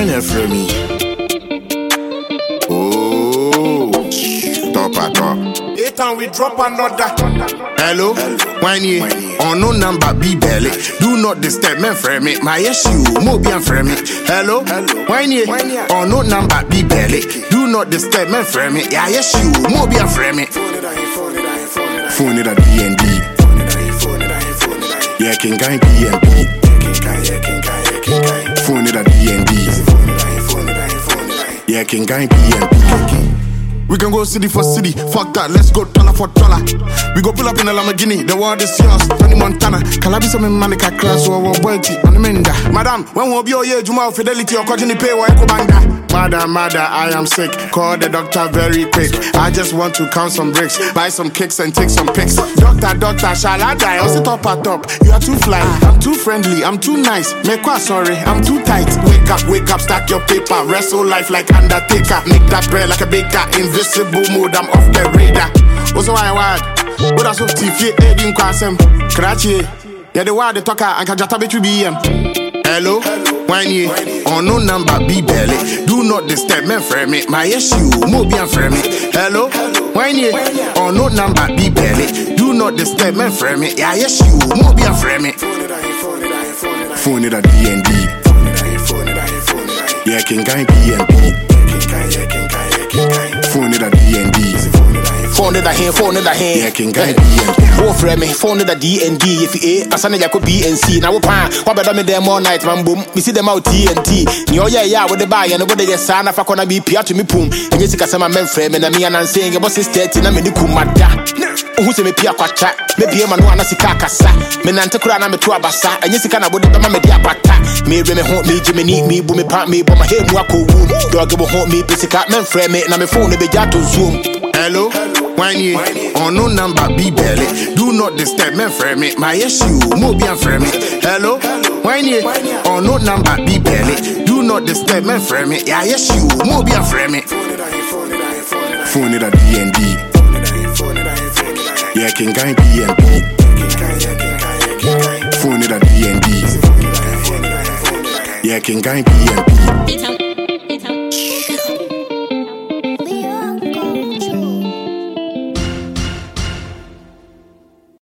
Wanya from me. Oh, top at top. 8 and we drop another. Hello, Wanya. On no number be belly. Do not disturb me from me. My issue, Mobian from me. Hello, Wanya. On no number be belly. Do not disturb me from me. Yeah, yes, you, Mobian from me. Phone it at DND. Yeah, can guy BNB. Phone it at DND. Yeah, can guy BNB. We can go city for city, fuck that, let's go dollar for dollar. We go pull up in a Lamborghini, the world is yours, Tony Montana. Calabi some manica class or boity on the menda. Madam, when we'll be all year, Juma fidelity or cotton pay or echo banga. Madam, I am sick, call the doctor very quick. I just want to count some bricks, buy some kicks and take some pics. Doctor, shall I die? Or sit up at top? You are too fly, I'm too friendly, I'm too nice. Make what sorry, I'm too tight. Wake up, stack your paper, wrestle life like Undertaker. Make that bread like a baker, invisible mode, I'm off the radar. Also why word? What else of TV, Eddie Kwasem, Karachi. Yeah, the word the talker and Kajata BM. Hello, Wanya, on no number be belly. Do not disturb me from me. My issue, Mobian from me. Hello, Wanya, on no number be belly. Do not disturb me from me. Yeah, yes, you, Mobian from me. Phone it at DND. Yeah, can guy BNB. Phone it at DND. Phone it a hand. Yeah, can guy BNB. Wo frame me, phone it a DND. If you asana yako BNC. Now we pan, what better me them all night, man boom. Me see them out TNT. Ni oya ya with the buy and what they get sana fa kona be pia to me pum. And yes, sama men frame and me and saying about this 30 na me di kumada. Who say me pia kwacha? Maybe man wana sikakasa. Me nante kura na me to abasa. And yes, kana body me me dia kwata. Me me haunt me, Jimmy need me, boom me pant me, but my head mwako womb. Dog will haunt me, pissika men frame me, na me phone be jato zoom. Hello, Wanya, on no number be belly. Do not disturb me from me. My issue, Mobian from me. Hello, Wanya, on no number be belly. Do not disturb me from me. Yeah, yes, you, Mobian from me. Phone it at DND. Yeah, can guy BNB. Phone it at DND. Yeah, can guy BNB.